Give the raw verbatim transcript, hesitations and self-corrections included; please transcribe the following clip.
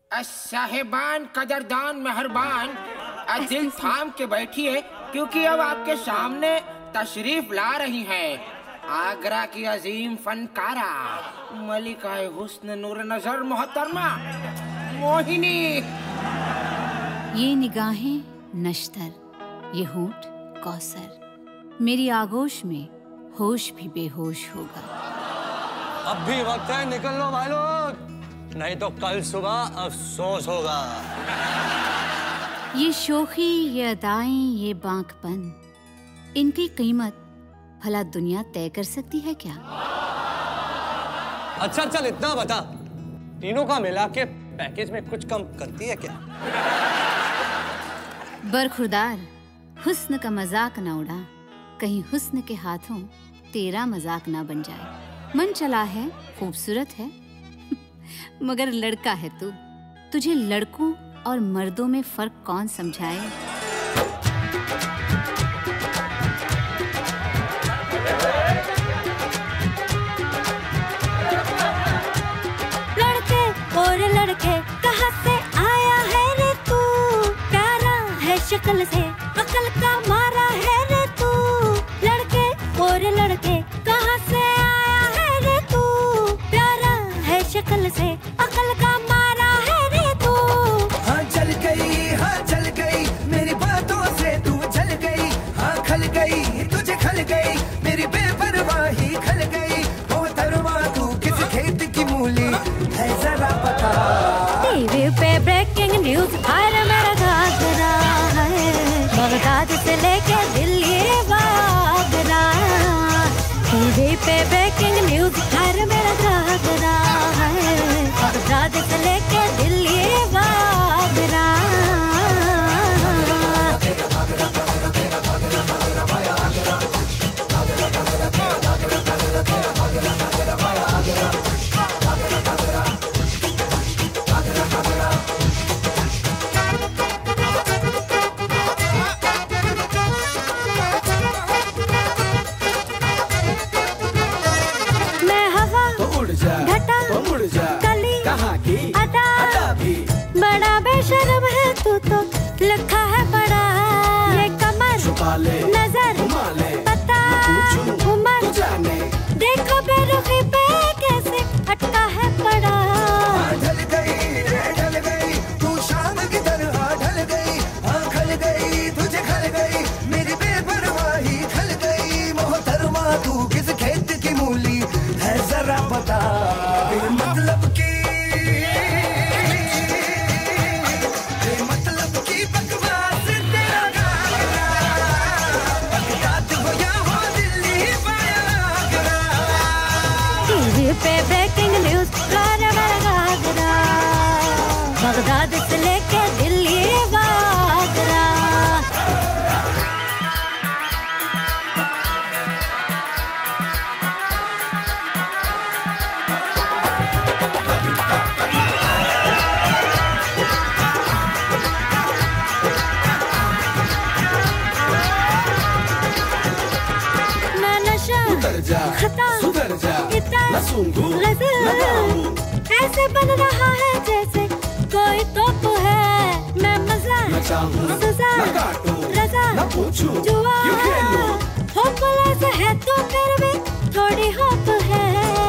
साहिबान, कदरदान, मेहरबान, दिल थाम के बैठिए क्योंकि अब आपके सामने तशरीफ ला रही हैं आगरा की अजीम फनकारा मलिका हुस्न नूर नजर मोहतरमा मोहिनी। ये निगाहें नश्तर, ये होंठ कौसर, मेरी आगोश में होश भी बेहोश होगा। अब भी वक्त है, निकल लो भाई लोग, नहीं तो कल सुबह अफसोस होगा। ये शोखी, ये अदाएं, ये बांकपन, इनकी कीमत भला दुनिया तय कर सकती है क्या? अच्छा चल इतना बता, तीनों का मिला के पैकेज में कुछ कम करती है क्या? बरखुरदार, हुस्न का मजाक ना उड़ा, कहीं हुस्न के हाथों तेरा मजाक ना बन जाए। मन चला है, खूबसूरत है, मगर लड़का है तू। तुझे लड़कों और मर्दों में फर्क कौन समझाए? लड़के और लड़के कहाँ से आया है रे तू, प्यारा है शक्ल से अकल का मारा है रे तू। लड़के और लड़के कहाँ से आया है रे तू, प्यारा है शक्ल से अकल का मारा है रे तू। हाँ चल गई, हाँ चल गई, मेरी बातों से तू चल गई। हाँ खल गई, तुझे खल गई, मेरी बेपरवाही खल गई। मोहतरमा तू किस खेत की मूली है जरा बता। टीवी पे ब्रेकिंग न्यूज, हर मेरा घाघरा है, बगदाद से लेके दिल्ली आगरा। टीवी पे ब्रेकिंग न्यूज, हर मेरा घाघरा है, बगदाद से लेके दिल्ली आगरा। मैं हवा तो उड़ जा, घटा तो मुड़ जा, कली कहाँ की अदा, अदा भी। बड़ा बेशर्म है तू तो लिखा है बड़ा। ये कमर छुपा ले, नजर घुमा ले, पता पूछूं उमर, तू जाने। देखो बेरुखी पे कैसे अटका है पड़ा। हाँ ढल गई रे ढल गई, तू शाम की तरह ढल गई। हाँ खल गई, तुझे खल गई, मेरी बेपरवाही खल गई। मोहतरमा तू किस खेत की मूली है जरा बता। मतलब की, मतलब की बकवास तेरा गाना, बगदाद हो या हो दिल्ली आगरा। टीवी पे ब्रेकिंग न्यूज, हर मेरा घाघरा, बगदाद से लेके दिल्ली आगरा। मैं नशा उतर जा, खता सुधर जा, इतर न सूंघूं, गजल, न गाऊं। ऐसे बन रहा है जैसे कोई तोप है। मैं मजा न चाहूं, सजा न काटूं, रजा न पूछूं, जुआ क्यों खेलूं। होपलेस है तो फिर भी थोड़ी होप है।